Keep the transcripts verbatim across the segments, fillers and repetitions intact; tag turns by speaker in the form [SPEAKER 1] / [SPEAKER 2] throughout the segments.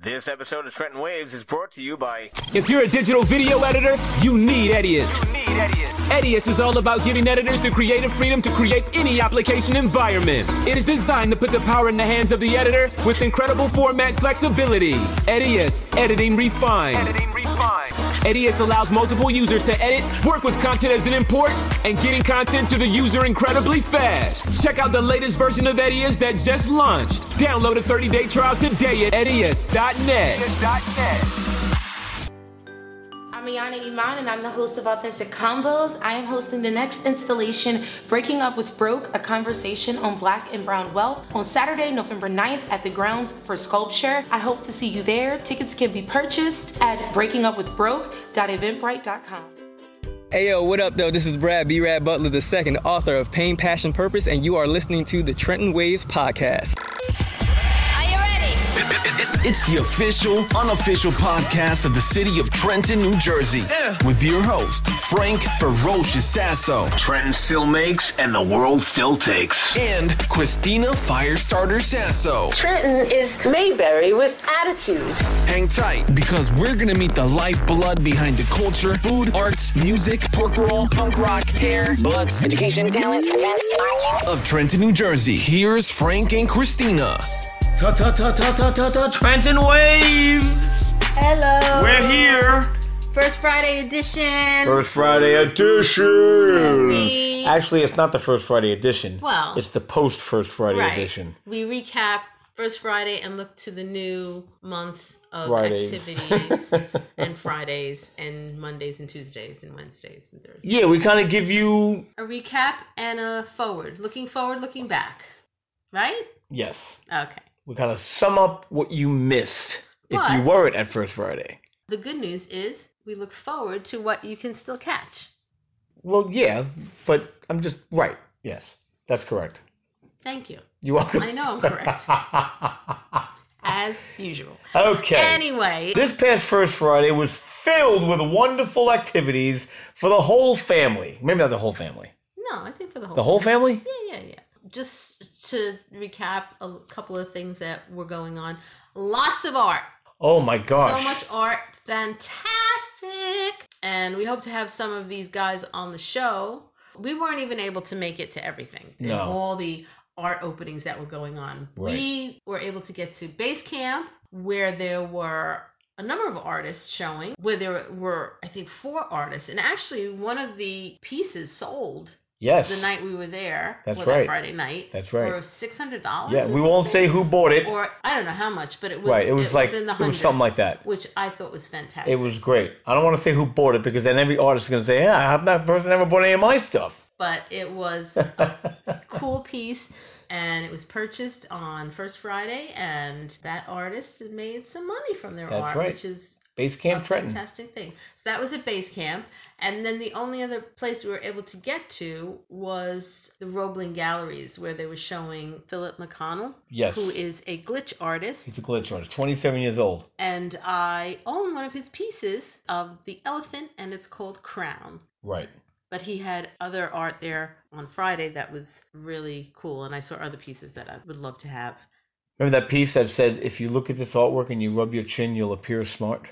[SPEAKER 1] This episode of Trenton Waves is brought to you by...
[SPEAKER 2] If you're a digital video editor, you need Edius.
[SPEAKER 1] You need Edius.
[SPEAKER 2] Edius is all about giving editors the creative freedom to create any application environment. It is designed to put the power in the hands of the editor with incredible format flexibility. Edius, editing refined.
[SPEAKER 1] Editing refined.
[SPEAKER 2] Edius allows multiple users to edit, work with content as it imports, and getting content to the user incredibly fast. Check out the latest version of Edius that just launched. Download a thirty-day trial today at edius dot net.
[SPEAKER 3] I'm Ayana Iman, and I'm the host of Authentic Convos. I am hosting the next installation, Breaking Up with Broke, a conversation on Black and Brown wealth, on Saturday, November ninth at the Grounds for Sculpture. I hope to see you there. Tickets can be purchased at breaking up with broke dot eventbrite dot com.
[SPEAKER 4] Hey yo, what up though? This is Brad B. Rad Butler the second, author of Pain, Passion, Purpose, and you are listening to the Trenton Waves podcast.
[SPEAKER 5] It's the official, unofficial podcast of the city of Trenton, New Jersey. Yeah. With your host, Frank Ferocious Sasso.
[SPEAKER 1] Trenton still makes and the world still takes.
[SPEAKER 5] And Christina Firestarter Sasso.
[SPEAKER 6] Trenton is Mayberry with attitude.
[SPEAKER 5] Hang tight, because we're going to meet the lifeblood behind the culture, food, arts, music, pork roll, punk rock, hair, butts, education, talent, events, arts of Trenton, New Jersey. Here's Frank and Christina.
[SPEAKER 7] Ta ta ta ta ta ta ta Trenton Waves.
[SPEAKER 8] Hello.
[SPEAKER 7] We're here.
[SPEAKER 8] First Friday edition.
[SPEAKER 7] First Friday edition.
[SPEAKER 8] We,
[SPEAKER 7] Actually, it's not the First Friday edition.
[SPEAKER 8] Well,
[SPEAKER 7] it's the post First Friday
[SPEAKER 8] right.
[SPEAKER 7] edition.
[SPEAKER 8] We recap First Friday and look to the new month of
[SPEAKER 7] Fridays.
[SPEAKER 8] activities and Fridays and Mondays and Tuesdays and Wednesdays and Thursdays.
[SPEAKER 7] Yeah, we kind of give you
[SPEAKER 8] a recap and a forward. Looking forward, looking back. Right?
[SPEAKER 7] Yes.
[SPEAKER 8] Okay.
[SPEAKER 7] We kind of sum up what you missed if
[SPEAKER 8] But
[SPEAKER 7] you weren't at First Friday.
[SPEAKER 8] The good news is we look forward to what you can still catch.
[SPEAKER 7] Well, yeah, but I'm just right. Yes, that's correct.
[SPEAKER 8] Thank you.
[SPEAKER 7] You're welcome.
[SPEAKER 8] I know I'm correct. As usual.
[SPEAKER 7] Okay.
[SPEAKER 8] Anyway.
[SPEAKER 7] This past First Friday was filled with wonderful activities for the whole family. Maybe not the whole family.
[SPEAKER 8] No, I think for the whole
[SPEAKER 7] The whole family?
[SPEAKER 8] Yeah, yeah, yeah. Just to recap a couple of things that were going on. Lots of art.
[SPEAKER 7] Oh my gosh.
[SPEAKER 8] So much art. Fantastic. And we hope to have some of these guys on the show. We weren't even able to make it to everything. To
[SPEAKER 7] no.
[SPEAKER 8] all the art openings that were going on.
[SPEAKER 7] Right.
[SPEAKER 8] We were able to get to Base Camp, where there were a number of artists showing, where there were, I think, four artists. And actually, one of the pieces sold
[SPEAKER 7] Yes.
[SPEAKER 8] the night we were there.
[SPEAKER 7] That's
[SPEAKER 8] well,
[SPEAKER 7] right.
[SPEAKER 8] That Friday night.
[SPEAKER 7] That's right.
[SPEAKER 8] For six hundred dollars.
[SPEAKER 7] Yeah, we won't say who bought it.
[SPEAKER 8] Or I don't know how much, but it was,
[SPEAKER 7] right. It was
[SPEAKER 8] it
[SPEAKER 7] like
[SPEAKER 8] was in the
[SPEAKER 7] it
[SPEAKER 8] hundreds.
[SPEAKER 7] was something like that.
[SPEAKER 8] Which I thought was fantastic.
[SPEAKER 7] It was great. I don't want to say who bought it because then every artist is going to say, yeah, that person never bought any of my stuff.
[SPEAKER 8] But it was a cool piece. And it was purchased on First Friday. And that artist made some money from their
[SPEAKER 7] That's
[SPEAKER 8] art.
[SPEAKER 7] right.
[SPEAKER 8] Which is
[SPEAKER 7] Base Camp
[SPEAKER 8] a
[SPEAKER 7] Trenton.
[SPEAKER 8] Fantastic thing. So that was at Base Camp. And then the only other place we were able to get to was the Roebling Galleries, where they were showing Philip McConnell,
[SPEAKER 7] yes.
[SPEAKER 8] who is a glitch artist.
[SPEAKER 7] He's a glitch artist, twenty-seven years old.
[SPEAKER 8] And I own one of his pieces of the elephant, and it's called Crown.
[SPEAKER 7] Right.
[SPEAKER 8] But he had other art there on Friday that was really cool, and I saw other pieces that I would love to have.
[SPEAKER 7] Remember that piece that said, if you look at this artwork and you rub your chin, you'll appear smart?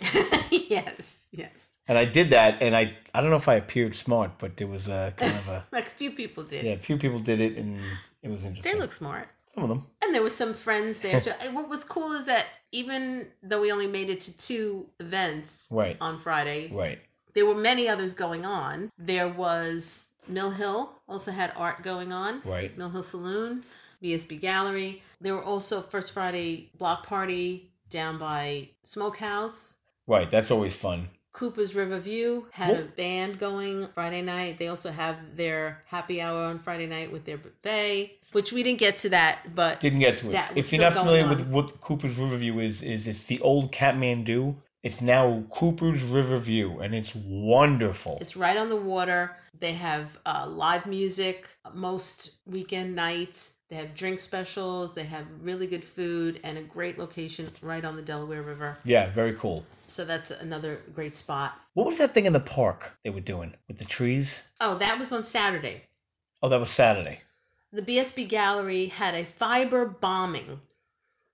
[SPEAKER 8] Yes, yes.
[SPEAKER 7] And I did that, and I I don't know if I appeared smart, but there was a kind of a...
[SPEAKER 8] Like a few people did.
[SPEAKER 7] Yeah, a few people did it, and it was interesting.
[SPEAKER 8] They look smart.
[SPEAKER 7] Some of them.
[SPEAKER 8] And there was some friends there too. And what was cool is that even though we only made it to two events
[SPEAKER 7] right.
[SPEAKER 8] on Friday,
[SPEAKER 7] right.
[SPEAKER 8] there were many others going on. There was Mill Hill also had art going on.
[SPEAKER 7] Right.
[SPEAKER 8] Mill Hill Saloon, B S B Gallery. There were also First Friday block party down by Smokehouse.
[SPEAKER 7] Right, that's always fun.
[SPEAKER 8] Cooper's River View had
[SPEAKER 7] What?
[SPEAKER 8] a band going Friday night. They also have their happy hour on Friday night with their buffet, which we didn't get to that, but
[SPEAKER 7] didn't get to it.
[SPEAKER 8] That was
[SPEAKER 7] if you're
[SPEAKER 8] still
[SPEAKER 7] not familiar
[SPEAKER 8] going
[SPEAKER 7] with
[SPEAKER 8] on.
[SPEAKER 7] what Cooper's Riverview is, is it's the old Kathmandu. It's now Cooper's Riverview, and it's wonderful.
[SPEAKER 8] It's right on the water. They have uh, live music most weekend nights. They have drink specials. They have really good food and a great location right on the Delaware River.
[SPEAKER 7] Yeah, very cool.
[SPEAKER 8] So that's another great spot.
[SPEAKER 7] What was that thing in the park they were doing with the trees?
[SPEAKER 8] Oh, that was on Saturday.
[SPEAKER 7] Oh, that was Saturday.
[SPEAKER 8] The B S B Gallery had a fiber bombing.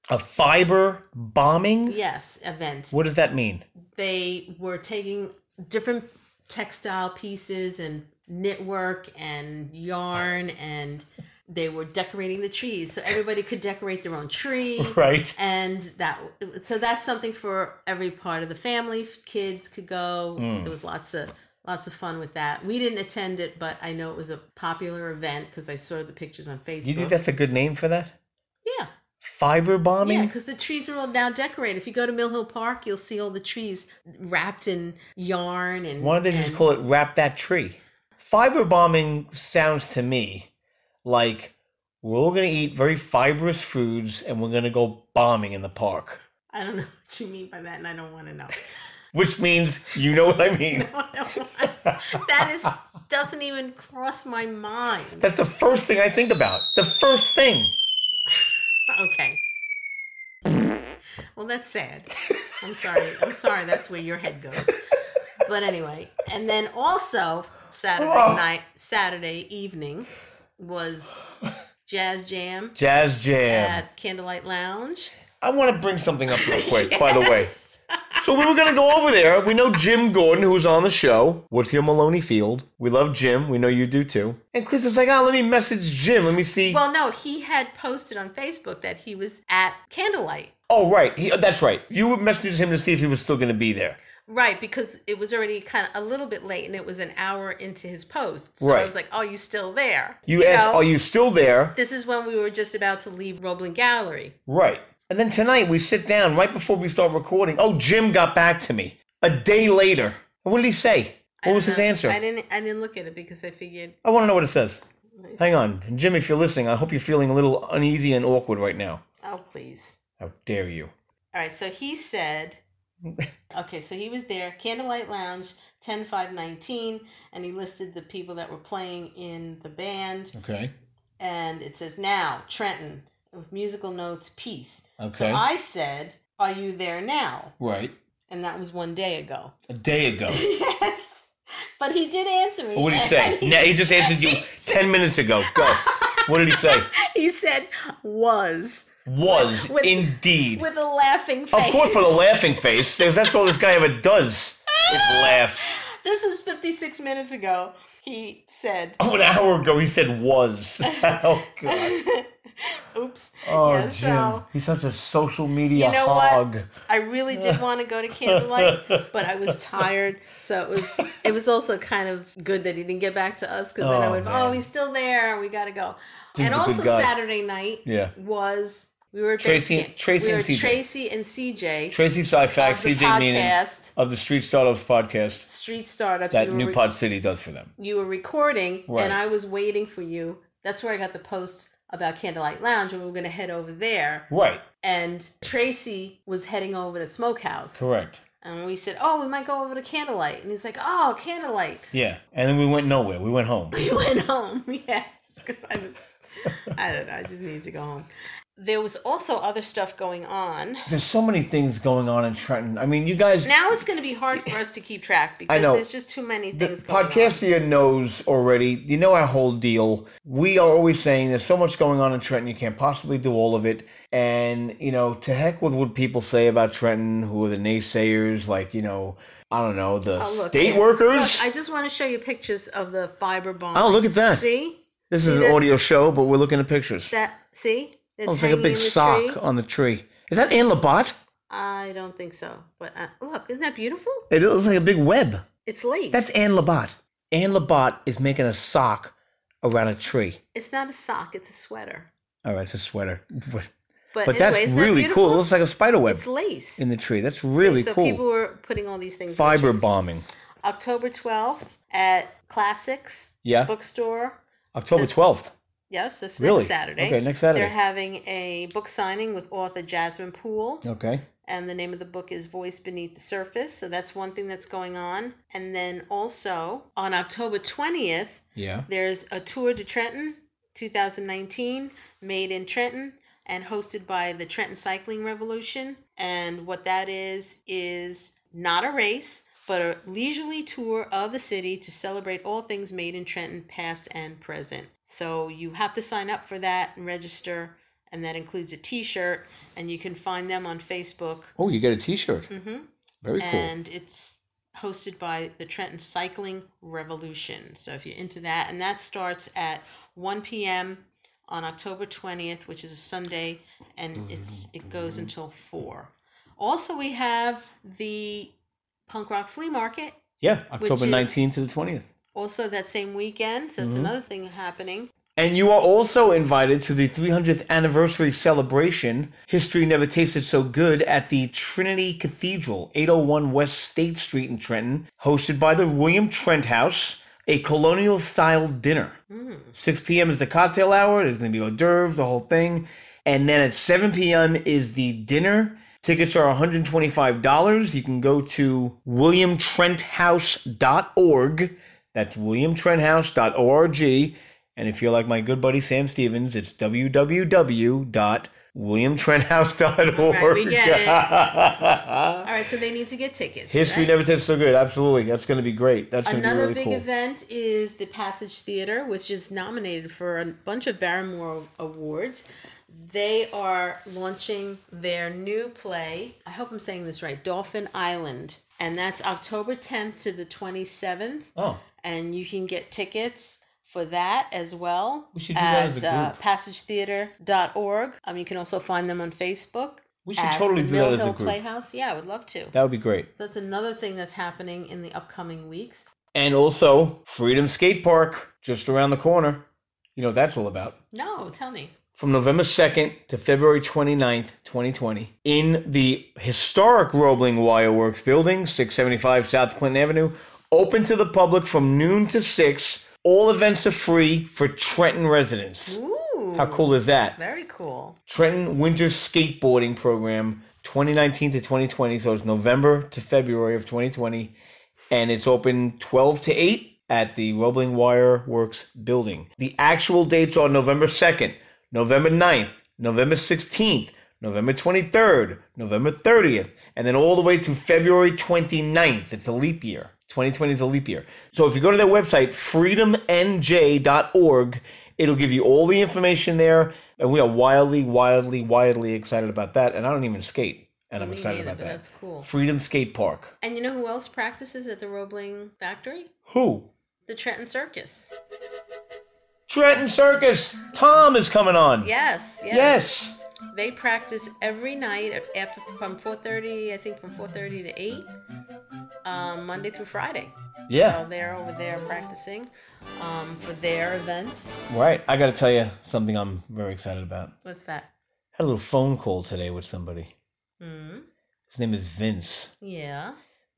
[SPEAKER 7] A fiber bombing?
[SPEAKER 8] Yes, event.
[SPEAKER 7] What does that mean?
[SPEAKER 8] They were taking different textile pieces and knitwork and yarn, and they were decorating the trees so everybody could decorate their own tree.
[SPEAKER 7] Right.
[SPEAKER 8] And that so that's something for every part of the family. Kids could go.
[SPEAKER 7] Mm.
[SPEAKER 8] There was lots of lots of fun with that. We didn't attend it, but I know it was a popular event because I saw the pictures on Facebook.
[SPEAKER 7] You think that's a good name for that?
[SPEAKER 8] Yeah.
[SPEAKER 7] Fiber bombing?
[SPEAKER 8] Yeah, because the trees are all now decorated. If you go to Mill Hill Park, you'll see all the trees wrapped in yarn and.
[SPEAKER 7] Why don't they just
[SPEAKER 8] and,
[SPEAKER 7] call it Wrap That Tree? Fiber bombing sounds to me like we're all going to eat very fibrous foods and we're going to go bombing in the park.
[SPEAKER 8] I don't know what you mean by that, and I don't want to know.
[SPEAKER 7] Which means you know what I mean.
[SPEAKER 8] No, no, that is doesn't even cross my mind.
[SPEAKER 7] That's the first thing I think about. The first thing.
[SPEAKER 8] Okay. Well, that's sad. I'm sorry. I'm sorry. That's where your head goes. But anyway, and then also Saturday
[SPEAKER 7] Oh.
[SPEAKER 8] night, Saturday evening was Jazz Jam.
[SPEAKER 7] Jazz Jam.
[SPEAKER 8] At Candlelight Lounge.
[SPEAKER 7] I want to bring something up real quick, by the way. So we were going to go over there. We know Jim Gordon, who's on the show. What's your Maloney Field? We love Jim. We know you do too. And Chris is like, oh, let me message Jim. Let me see.
[SPEAKER 8] Well, no, he had posted on Facebook that he was at Candlelight.
[SPEAKER 7] Oh, right. He, that's right. You messaged him to see if he was still going to be there.
[SPEAKER 8] Right, because it was already kind of a little bit late and it was an hour into his post. So
[SPEAKER 7] Right.
[SPEAKER 8] I was like, oh, you still there?
[SPEAKER 7] You, asked,
[SPEAKER 8] know,
[SPEAKER 7] are you still there?
[SPEAKER 8] This is when we were just about to leave Roebling Gallery.
[SPEAKER 7] Right. And then tonight we sit down right before we start recording. Oh, Jim got back to me a day later. What did he say? What was his
[SPEAKER 8] know.
[SPEAKER 7] answer?
[SPEAKER 8] I didn't I didn't look at it because I figured.
[SPEAKER 7] I want to know what it says. Hang on. And Jim, if you're listening, I hope you're feeling a little uneasy and awkward right now.
[SPEAKER 8] Oh, please.
[SPEAKER 7] How dare you?
[SPEAKER 8] All right, so he said, okay, so he was there, Candlelight Lounge, ten five nineteen, and he listed the people that were playing in the band.
[SPEAKER 7] Okay.
[SPEAKER 8] And it says, now, Trenton, with musical notes, peace.
[SPEAKER 7] Okay.
[SPEAKER 8] So I said, are you there now?
[SPEAKER 7] Right.
[SPEAKER 8] And that was one day ago.
[SPEAKER 7] A day ago.
[SPEAKER 8] Yes. But he did answer me.
[SPEAKER 7] What did he say?
[SPEAKER 8] He,
[SPEAKER 7] Now, he just answered you ten minutes ago. Go. What did he say?
[SPEAKER 8] he said, was.
[SPEAKER 7] Was,
[SPEAKER 8] With-
[SPEAKER 7] indeed.
[SPEAKER 8] With a laughing face.
[SPEAKER 7] Of course, for the laughing face. There's- That's all this guy ever does, is laugh.
[SPEAKER 8] This is fifty-six minutes ago. He said.
[SPEAKER 7] Oh, an hour ago he said was. Oh, God.
[SPEAKER 8] Oops.
[SPEAKER 7] Oh,
[SPEAKER 8] Yeah,
[SPEAKER 7] Jim.
[SPEAKER 8] so,
[SPEAKER 7] He's such a social media
[SPEAKER 8] you know
[SPEAKER 7] hog.
[SPEAKER 8] what? I really did want to go to Candlelight, but I was tired. So it was it was also kind of good that he didn't get back to us because then I
[SPEAKER 7] Oh,
[SPEAKER 8] would,
[SPEAKER 7] man.
[SPEAKER 8] oh, he's still there. We got to go.
[SPEAKER 7] Jim's
[SPEAKER 8] and
[SPEAKER 7] a good
[SPEAKER 8] also
[SPEAKER 7] guy.
[SPEAKER 8] Saturday night
[SPEAKER 7] Yeah.
[SPEAKER 8] was, we were at
[SPEAKER 7] Tracy-
[SPEAKER 8] Base Camp.
[SPEAKER 7] Tracy
[SPEAKER 8] we
[SPEAKER 7] and
[SPEAKER 8] were
[SPEAKER 7] C J.
[SPEAKER 8] Tracy and C J.
[SPEAKER 7] Tracy Syfax,
[SPEAKER 8] Of the
[SPEAKER 7] C J Meaning
[SPEAKER 8] podcast.
[SPEAKER 7] of the Street Startups podcast
[SPEAKER 8] Street Startups.
[SPEAKER 7] that
[SPEAKER 8] you were
[SPEAKER 7] New
[SPEAKER 8] re-
[SPEAKER 7] Pod City does for them.
[SPEAKER 8] You were recording,
[SPEAKER 7] Right.
[SPEAKER 8] and I was waiting for you. That's where I got the post about Candlelight Lounge, and we were going to head over there.
[SPEAKER 7] Right.
[SPEAKER 8] And Tracy was heading over to Smokehouse.
[SPEAKER 7] Correct.
[SPEAKER 8] And we said, oh, we might go over to Candlelight. And he's like, oh, Candlelight.
[SPEAKER 7] Yeah. And then we went nowhere. We went home.
[SPEAKER 8] We went home. Yes. Because I was, I don't know. I just needed to go home. There was also other stuff going on.
[SPEAKER 7] There's so many things going on in Trenton. I mean, you guys...
[SPEAKER 8] Now it's going to be hard for us to keep track because
[SPEAKER 7] know.
[SPEAKER 8] there's just too many
[SPEAKER 7] The
[SPEAKER 8] things going on.
[SPEAKER 7] Podcastia knows already. You know our whole deal. We are always saying there's so much going on in Trenton, you can't possibly do all of it. And, you know, to heck with what people say about Trenton, who are the naysayers, like, you know, I don't know, the
[SPEAKER 8] Oh, look,
[SPEAKER 7] state
[SPEAKER 8] here.
[SPEAKER 7] workers.
[SPEAKER 8] Look, I just want to show you pictures of the fiber bomb.
[SPEAKER 7] Oh, look at that.
[SPEAKER 8] See?
[SPEAKER 7] This
[SPEAKER 8] See
[SPEAKER 7] is an
[SPEAKER 8] this?
[SPEAKER 7] audio show, but we're looking at pictures.
[SPEAKER 8] That, see? It's
[SPEAKER 7] Oh, it's like a
[SPEAKER 8] hanging
[SPEAKER 7] big
[SPEAKER 8] in the
[SPEAKER 7] sock
[SPEAKER 8] tree.
[SPEAKER 7] on the tree. Is that Anne Labatt?
[SPEAKER 8] I don't think so. But uh, look, isn't that beautiful?
[SPEAKER 7] It looks like a big web.
[SPEAKER 8] It's lace.
[SPEAKER 7] That's Anne Labatt. Anne Labatt is making a sock around a tree.
[SPEAKER 8] It's not a sock. It's a sweater.
[SPEAKER 7] All right, it's a sweater. But,
[SPEAKER 8] But,
[SPEAKER 7] but
[SPEAKER 8] anyway,
[SPEAKER 7] that's
[SPEAKER 8] isn't that
[SPEAKER 7] really
[SPEAKER 8] beautiful?
[SPEAKER 7] cool. It looks like a spider web
[SPEAKER 8] It's lace.
[SPEAKER 7] in the tree. That's really
[SPEAKER 8] See, so
[SPEAKER 7] cool.
[SPEAKER 8] people were putting all these things. in
[SPEAKER 7] Fiber
[SPEAKER 8] trees.
[SPEAKER 7] bombing.
[SPEAKER 8] October twelfth at Classics
[SPEAKER 7] Yeah.
[SPEAKER 8] Bookstore.
[SPEAKER 7] October
[SPEAKER 8] Says-
[SPEAKER 7] twelfth.
[SPEAKER 8] Yes, this
[SPEAKER 7] Really?
[SPEAKER 8] next Saturday.
[SPEAKER 7] Okay, next Saturday.
[SPEAKER 8] They're having a book signing with author Jasmine Poole.
[SPEAKER 7] Okay.
[SPEAKER 8] And the name of the book is Voice Beneath the Surface. So that's one thing that's going on. And then also on October twentieth,
[SPEAKER 7] Yeah.
[SPEAKER 8] there's a Tour de Trenton twenty nineteen made in Trenton and hosted by the Trenton Cycling Revolution. And what that is, is not a race, but a leisurely tour of the city to celebrate all things made in Trenton, past and present. So you have to sign up for that and register. and that includes a T-shirt, and you can find them on Facebook.
[SPEAKER 7] Oh, you get a T-shirt. Mm-hmm. Very cool.
[SPEAKER 8] And it's hosted by the Trenton Cycling Revolution. So if you're into that, and that starts at one p.m. on October twentieth, which is a Sunday, and it's it goes until four. Also, we have the Punk Rock Flea Market.
[SPEAKER 7] Yeah, October nineteenth to the twentieth.
[SPEAKER 8] Also that same weekend, so it's mm-hmm. another thing happening.
[SPEAKER 7] And you are also invited to the three hundredth anniversary celebration, History Never Tasted So Good, at the Trinity Cathedral, eight oh one West State Street in Trenton, hosted by the William Trent House, a colonial-style dinner. Mm. six p.m. is the cocktail hour. There's going to be hors d'oeuvres, the whole thing. And then at seven p.m. is the dinner. Tickets are one hundred twenty-five dollars. You can go to william trent house dot org. That's william trent house dot org. And if you're like my good buddy Sam Stevens, it's w w w dot william trent house dot org. All
[SPEAKER 8] right, we get it. All right, so they need to get tickets.
[SPEAKER 7] History
[SPEAKER 8] right?
[SPEAKER 7] never tastes so good. Absolutely. That's going to be great. That's going to be really
[SPEAKER 8] big
[SPEAKER 7] cool.
[SPEAKER 8] event is the Passage Theater, which is nominated for a bunch of Barrymore Awards. They are launching their new play. I hope I'm saying this right. Dolphin Island. And that's October tenth to the twenty-seventh.
[SPEAKER 7] Oh.
[SPEAKER 8] And you can get tickets for that as well.
[SPEAKER 7] We should do that as a group.
[SPEAKER 8] Uh, passage theater dot org. Um, you can also find them on Facebook.
[SPEAKER 7] We should totally do that as a group.
[SPEAKER 8] Playhouse. Yeah, I would love to.
[SPEAKER 7] That would be great.
[SPEAKER 8] So that's another thing that's happening in the upcoming weeks.
[SPEAKER 7] And also, Freedom Skate Park, just around the corner. You know what that's all about.
[SPEAKER 8] No, tell me.
[SPEAKER 7] From November second to February twenty-ninth, twenty twenty, in the historic Roebling Wire Works building, six seventy-five South Clinton Avenue, open to the public from noon to six. All events are free for Trenton residents.
[SPEAKER 8] Ooh.
[SPEAKER 7] How cool is that?
[SPEAKER 8] Very cool.
[SPEAKER 7] Trenton Winter Skateboarding Program, twenty nineteen to twenty twenty. So it's November to February of twenty twenty. And it's open twelve to eight at the Roebling Wire Works building. The actual dates are November second, November ninth, November sixteenth, November twenty-third, November thirtieth, and then all the way to February twenty-ninth. It's a leap year. twenty twenty is a leap year. So if you go to their website, freedom n j dot org, it'll give you all the information there. And we are wildly, wildly, wildly excited about that. And I don't even skate. And I'm
[SPEAKER 8] Me
[SPEAKER 7] excited
[SPEAKER 8] neither,
[SPEAKER 7] about
[SPEAKER 8] but
[SPEAKER 7] that.
[SPEAKER 8] That's cool.
[SPEAKER 7] Freedom Skate Park.
[SPEAKER 8] And you know who else practices at the Roebling factory?
[SPEAKER 7] Who?
[SPEAKER 8] The Trenton Circus.
[SPEAKER 7] Trenton Circus. Tom is coming on.
[SPEAKER 8] Yes. Yes.
[SPEAKER 7] Yes.
[SPEAKER 8] They practice every night after from four thirty, I think from four thirty to eight, um, Monday through Friday.
[SPEAKER 7] Yeah.
[SPEAKER 8] So they're over there practicing um, for their events.
[SPEAKER 7] Right. I got to tell you something I'm very excited about.
[SPEAKER 8] What's that?
[SPEAKER 7] Had a little phone call today with somebody.
[SPEAKER 8] Mm-hmm.
[SPEAKER 7] His name is Vince.
[SPEAKER 8] Yeah.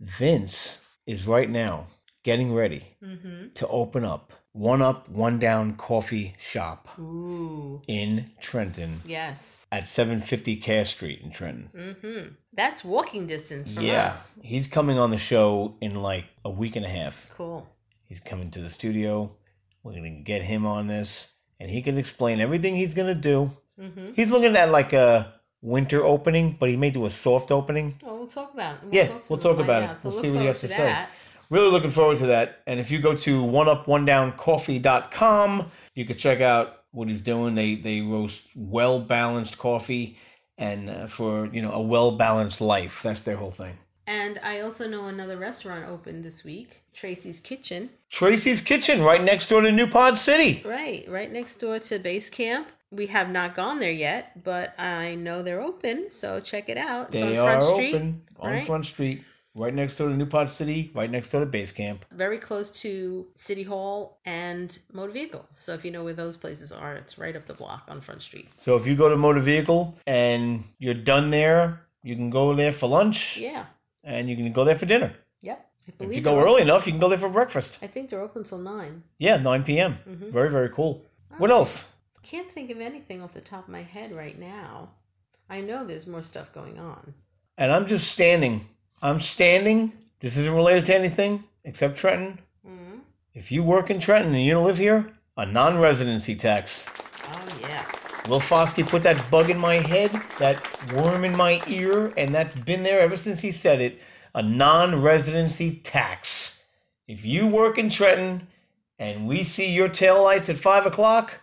[SPEAKER 7] Vince is right now getting ready
[SPEAKER 8] mm-hmm.
[SPEAKER 7] to open up One Up, One Down Coffee Shop
[SPEAKER 8] Ooh.
[SPEAKER 7] in Trenton.
[SPEAKER 8] Yes.
[SPEAKER 7] At seven fifty Cass Street in Trenton.
[SPEAKER 8] Mm-hmm. That's walking distance from
[SPEAKER 7] yeah.
[SPEAKER 8] us.
[SPEAKER 7] Yeah. He's coming on the show in like a week and a half.
[SPEAKER 8] Cool.
[SPEAKER 7] He's coming to the studio. We're going to get him on this. And he can explain everything he's going to do.
[SPEAKER 8] Mm-hmm.
[SPEAKER 7] He's looking at like a winter opening, but he may do a soft opening.
[SPEAKER 8] Oh, we'll talk about it. We'll
[SPEAKER 7] yeah,
[SPEAKER 8] talk
[SPEAKER 7] we'll talk about
[SPEAKER 8] out.
[SPEAKER 7] it.
[SPEAKER 8] So
[SPEAKER 7] we'll
[SPEAKER 8] look
[SPEAKER 7] see what he has to,
[SPEAKER 8] to
[SPEAKER 7] say.
[SPEAKER 8] That.
[SPEAKER 7] Really looking forward to that. And if you go to one up one down coffee dot com, you can check out what he's doing. They they roast well-balanced coffee and uh, for, you know, a well-balanced life. That's their whole thing.
[SPEAKER 8] And I also know another restaurant opened this week, Tracy's Kitchen.
[SPEAKER 7] Tracy's Kitchen, right next door to New Pod City.
[SPEAKER 8] Right, right next door to Base Camp. We have not gone there yet, but I know they're open, so check it out. It's
[SPEAKER 7] they
[SPEAKER 8] on Front
[SPEAKER 7] are
[SPEAKER 8] Street,
[SPEAKER 7] open on
[SPEAKER 8] right?
[SPEAKER 7] Front Street, right next door to New Pod City, right next door to Base Camp.
[SPEAKER 8] Very close to City Hall and Motor Vehicle. So if you know where those places are, it's right up the block on Front Street.
[SPEAKER 7] So if you go to Motor Vehicle and you're done there, you can go there for lunch.
[SPEAKER 8] Yeah.
[SPEAKER 7] And you can go there for dinner.
[SPEAKER 8] Yep. I
[SPEAKER 7] If you go early enough, you can go there for breakfast.
[SPEAKER 8] I think they're open till nine.
[SPEAKER 7] Yeah, nine p.m.
[SPEAKER 8] Mm-hmm.
[SPEAKER 7] Very, very cool. All what right. else?
[SPEAKER 8] Can't think of anything off the top of my head right now. I know there's more stuff going on.
[SPEAKER 7] And I'm just standing. I'm standing. This isn't related to anything except Trenton. Mm-hmm. If you work in Trenton and you don't live here, a non-residency tax.
[SPEAKER 8] Oh, yeah.
[SPEAKER 7] Will Foskey put that bug in my head, that worm in my ear, and that's been there ever since he said it. A non-residency tax. If you work in Trenton and we see your taillights at five o'clock,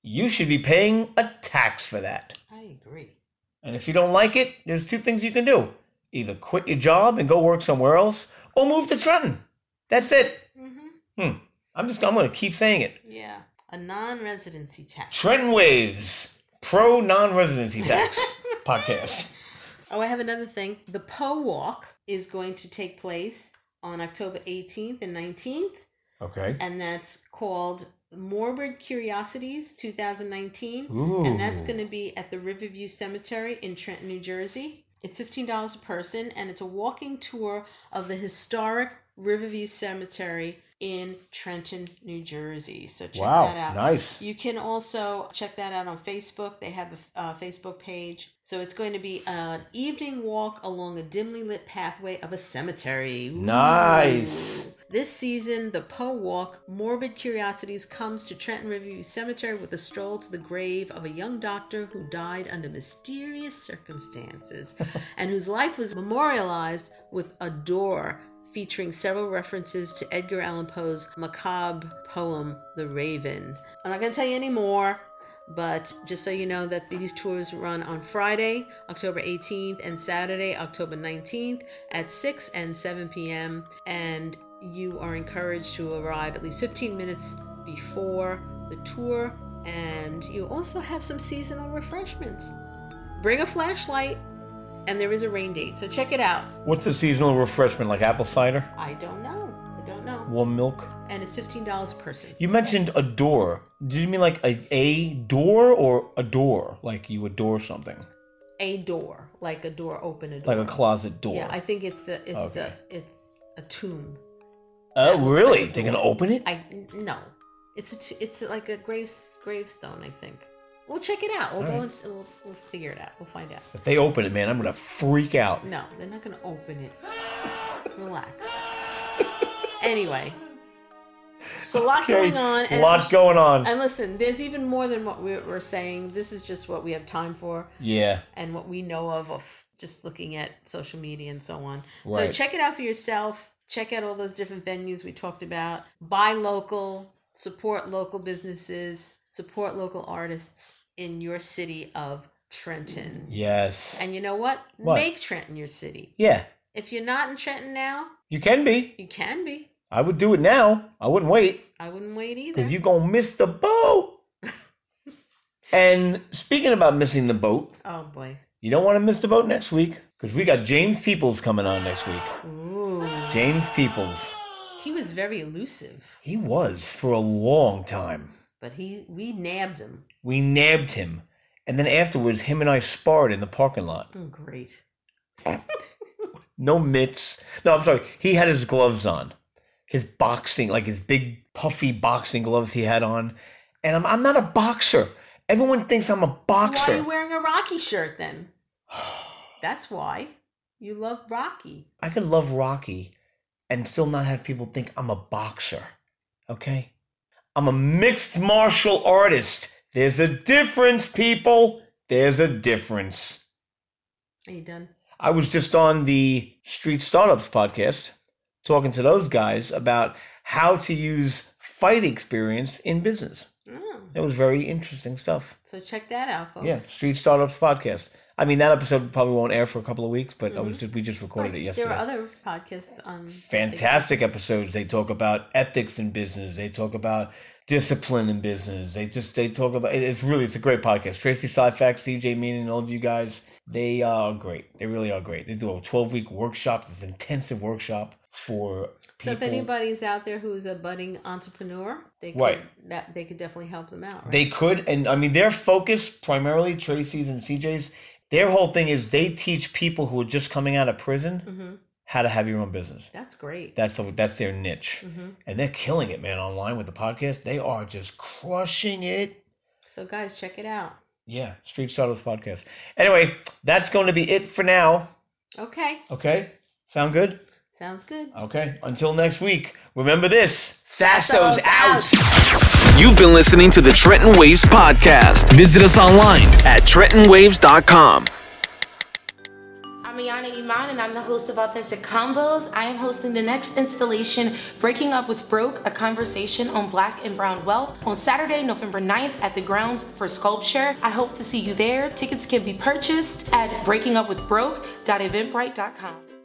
[SPEAKER 7] you should be paying a tax for that.
[SPEAKER 8] I agree.
[SPEAKER 7] And if you don't like it, there's two things you can do. Either quit your job and go work somewhere else, or move to Trenton. That's it. Mm-hmm. Hmm. I'm just, I'm going to keep saying it.
[SPEAKER 8] Yeah. A non-residency tax.
[SPEAKER 7] Trenton Waves, pro non-residency tax podcast.
[SPEAKER 8] Oh, I have another thing. The Poe Walk is going to take place on October eighteenth and nineteenth.
[SPEAKER 7] Okay.
[SPEAKER 8] And that's called Morbid Curiosities twenty nineteen.
[SPEAKER 7] Ooh.
[SPEAKER 8] And that's going to be at the Riverview Cemetery in Trenton, New Jersey. It's fifteen dollars a person, and it's a walking tour of the historic Riverview Cemetery in Trenton, New Jersey. So check
[SPEAKER 7] wow,
[SPEAKER 8] that out.
[SPEAKER 7] Nice.
[SPEAKER 8] You can also check that out on Facebook. They have a uh, Facebook page. So it's going to be an evening walk along a dimly lit pathway of a cemetery. Ooh.
[SPEAKER 7] Nice.
[SPEAKER 8] This season, the Poe Walk, Morbid Curiosities, comes to Trenton Riverview Cemetery with a stroll to the grave of a young doctor who died under mysterious circumstances and whose life was memorialized with a door featuring several references to Edgar Allan Poe's macabre poem, The Raven. I'm not going to tell you any more, but just so you know that these tours run on Friday, October eighteenth, and Saturday, October nineteenth at six and seven p.m. And you are encouraged to arrive at least fifteen minutes before the tour. And you also have some seasonal refreshments. Bring a flashlight. And there is a rain date, so check it out.
[SPEAKER 7] What's the seasonal refreshment, like apple cider?
[SPEAKER 8] I don't know. I don't know.
[SPEAKER 7] Warm milk?
[SPEAKER 8] And it's fifteen dollars a person.
[SPEAKER 7] You mentioned a door. Did you mean like a, a door or a door? Like you adore something?
[SPEAKER 8] A door. Like a door, open a door.
[SPEAKER 7] Like a closet door.
[SPEAKER 8] Yeah, I think it's the it's
[SPEAKER 7] Okay.
[SPEAKER 8] a it's a tomb.
[SPEAKER 7] Oh, really?
[SPEAKER 8] Like
[SPEAKER 7] They're going to open it?
[SPEAKER 8] I no. It's a t- it's like a grave gravestone, I think. We'll check it out. We'll
[SPEAKER 7] All
[SPEAKER 8] go
[SPEAKER 7] right.
[SPEAKER 8] and we'll, we'll figure it out. We'll find out.
[SPEAKER 7] If they open it, man, I'm going to freak out.
[SPEAKER 8] No, they're not going to open it. Relax. Anyway. So a lot
[SPEAKER 7] Okay,
[SPEAKER 8] going on.
[SPEAKER 7] a lot going on.
[SPEAKER 8] And listen, there's even more than what we're, we're saying. This is just what we have time for.
[SPEAKER 7] Yeah.
[SPEAKER 8] And what we know of, of just looking at social media and so on. So
[SPEAKER 7] Right.
[SPEAKER 8] check it out for yourself. Check out all those different venues we talked about. Buy local. Support local businesses. Support local artists in your city of Trenton.
[SPEAKER 7] Yes.
[SPEAKER 8] And you know what?
[SPEAKER 7] What?
[SPEAKER 8] Make Trenton your city.
[SPEAKER 7] Yeah.
[SPEAKER 8] If you're not in Trenton now,
[SPEAKER 7] You can be.
[SPEAKER 8] you can be.
[SPEAKER 7] I would do it now. I wouldn't wait.
[SPEAKER 8] I wouldn't wait either.
[SPEAKER 7] Because you're going to miss the boat. And speaking about missing the boat,
[SPEAKER 8] Oh boy.
[SPEAKER 7] you don't want to miss the boat next week. Because we got James Peoples coming on next week.
[SPEAKER 8] Ooh.
[SPEAKER 7] James Peoples.
[SPEAKER 8] He was very elusive,
[SPEAKER 7] He was for a long time.
[SPEAKER 8] but he we nabbed him.
[SPEAKER 7] We nabbed him. And then afterwards, him and I sparred in the parking lot.
[SPEAKER 8] Oh, great.
[SPEAKER 7] No mitts. No, I'm sorry. He had his gloves on. His boxing, like his big puffy boxing gloves he had on. And I'm, I'm not a boxer. Everyone thinks I'm a
[SPEAKER 8] Why
[SPEAKER 7] boxer.
[SPEAKER 8] are you wearing a Rocky shirt then? That's why. You love Rocky.
[SPEAKER 7] I could love Rocky and still not have people think I'm a boxer. Okay? I'm a mixed martial artist. There's a difference, people. There's a difference.
[SPEAKER 8] Are you done?
[SPEAKER 7] I was just on the Street Startups podcast talking to those guys about how to use fight experience in business.
[SPEAKER 8] Oh.
[SPEAKER 7] It was very interesting stuff.
[SPEAKER 8] So check that out, folks.
[SPEAKER 7] Yeah, Street Startups podcast. I mean, that episode probably won't air for a couple of weeks, but mm-hmm. I was just, we just recorded
[SPEAKER 8] Right.
[SPEAKER 7] it yesterday.
[SPEAKER 8] There are other podcasts on...
[SPEAKER 7] Fantastic episodes. They talk about ethics in business. They talk about discipline in business. They just, they talk about, it's really, it's a great podcast. Tracy Syfax, C J Mean, and all of you guys, they are great. They really are great. They do a twelve-week workshop, this intensive workshop for
[SPEAKER 8] So if
[SPEAKER 7] people.
[SPEAKER 8] anybody's out there who's a budding entrepreneur, they could,
[SPEAKER 7] Right.
[SPEAKER 8] that, they could definitely help them out, right?
[SPEAKER 7] They could, and I mean, their focus primarily, Tracy's and C J's, their whole thing is they teach people who are just coming out of prison
[SPEAKER 8] Mm-hmm.
[SPEAKER 7] how to have your own business.
[SPEAKER 8] That's great.
[SPEAKER 7] That's the, that's their niche.
[SPEAKER 8] Mm-hmm.
[SPEAKER 7] And they're killing it, man, online with the podcast. They are just crushing it.
[SPEAKER 8] So guys, check it out.
[SPEAKER 7] Yeah, Street Startups podcast. Anyway, that's going to be it for now.
[SPEAKER 8] Okay.
[SPEAKER 7] Okay? Sound good?
[SPEAKER 8] Sounds good.
[SPEAKER 7] Okay. Until next week, remember this. Sasso's out.
[SPEAKER 5] You've been listening to the Trenton Waves podcast. Visit us online at trenton waves dot com.
[SPEAKER 3] I mean, Amiana Iman, and I'm the host of Authentic Combos. I am hosting the next installation, Breaking Up with Broke, a conversation on Black and Brown wealth, on Saturday, November ninth at the Grounds for Sculpture. I hope to see you there. Tickets can be purchased at breaking up with broke dot eventbrite dot com.